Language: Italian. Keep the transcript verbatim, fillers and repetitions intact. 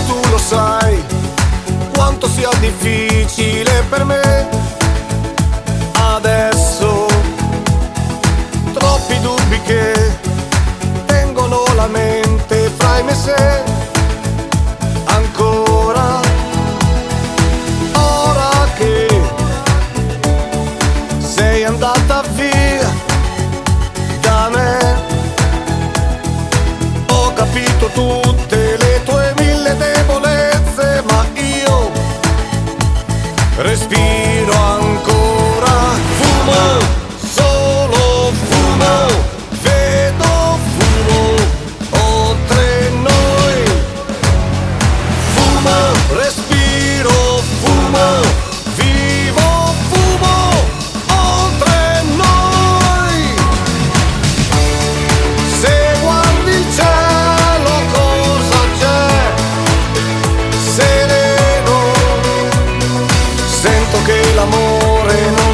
tu lo sai quanto sia difficile per me adesso. Troppi dubbi che tengono la mente fra i me e sé. Ancora, ora che sei andata via da me, ho capito tutte le tue mille debolezze, ma io respiro ancora. Fumo, solo fumo, vedo fumo oltre noi. Fumo, respiro fumo, vivo fumo oltre noi. Se guardi il cielo cosa c'è? Sereno, sento che l'amore non